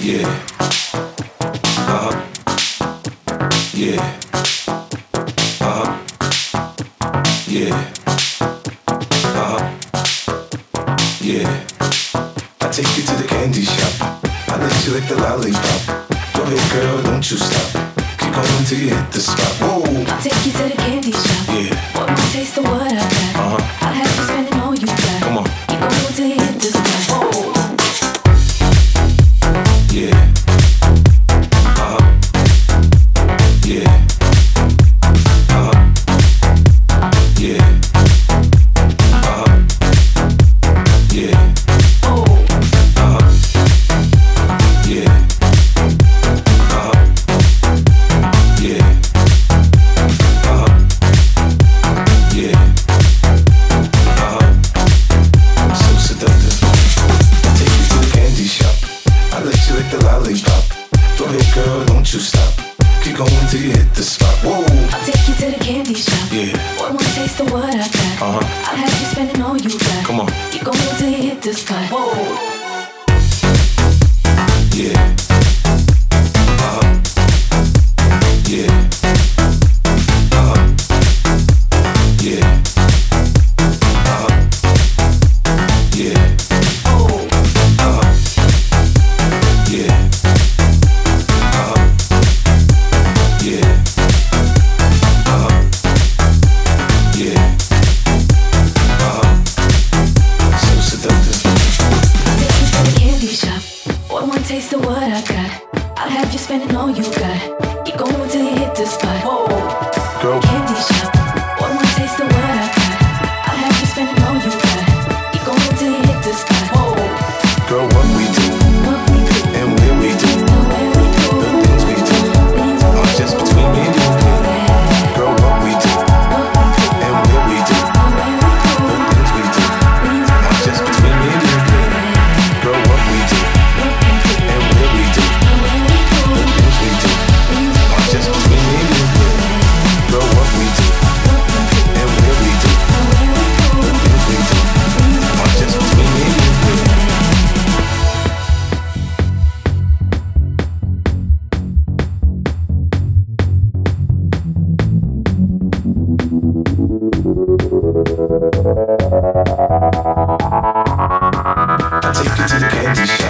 Yeah. Uh-huh. Yeah. Uh-huh. Yeah. Uh-huh. Yeah. I take you to the candy shop. I let you lick the lollipop. Go ahead, girl, don't you stop. Keep going till you hit the spot. Whoa. I'll take you to the candy shop. Yeah. Want more taste of what I got? Uh-huh. I'll have you spending all you got. Come on. Keep going till you hit the spot. Whoa. Yeah. Uh-huh. Yeah. Uh-huh. Yeah. Uh-huh. Yeah. Uh-huh. Yeah. Uh-huh. Yeah. Uh-huh. Yeah. Uh-huh. So seductive. I take you to the candy shop. I let you lick the lollipop. Go ahead, girl, don't you stop. Keep going till you hit the spot. Whoa. I'll take you to the candy shop. Yeah. Want more taste of what I got? Uh-huh. I'll have you spending all you got. Come on. Keep going till you hit the spot. Whoa. Yeah. Uh-huh. Yeah. Uh-huh. Yeah. Uh-huh. Yeah. Uh-huh. Yeah. Uh-huh. Yeah. Uh-huh. Yeah. Uh-huh. So seductive. Take you to the candy shop. Want one taste of what I got? I'll have you spending all you got. Keep going till you hit the spot. Whoa. Girl. Candy shop. Want one taste of what I got? I'll have you spending all you got. Keep going till you hit the spot. Whoa. Girl, what we do What we do, and where we do, the way we do, the things we do things we are just between me and you. Girl, what we do what we do, and where we do, the way we do, the things we do things we are just between me and you. Girl, what we do and where we do, the things we do are just between me and you. Girl, what we do and where we do, the things we do are just between me and you. I take you to the candy shop.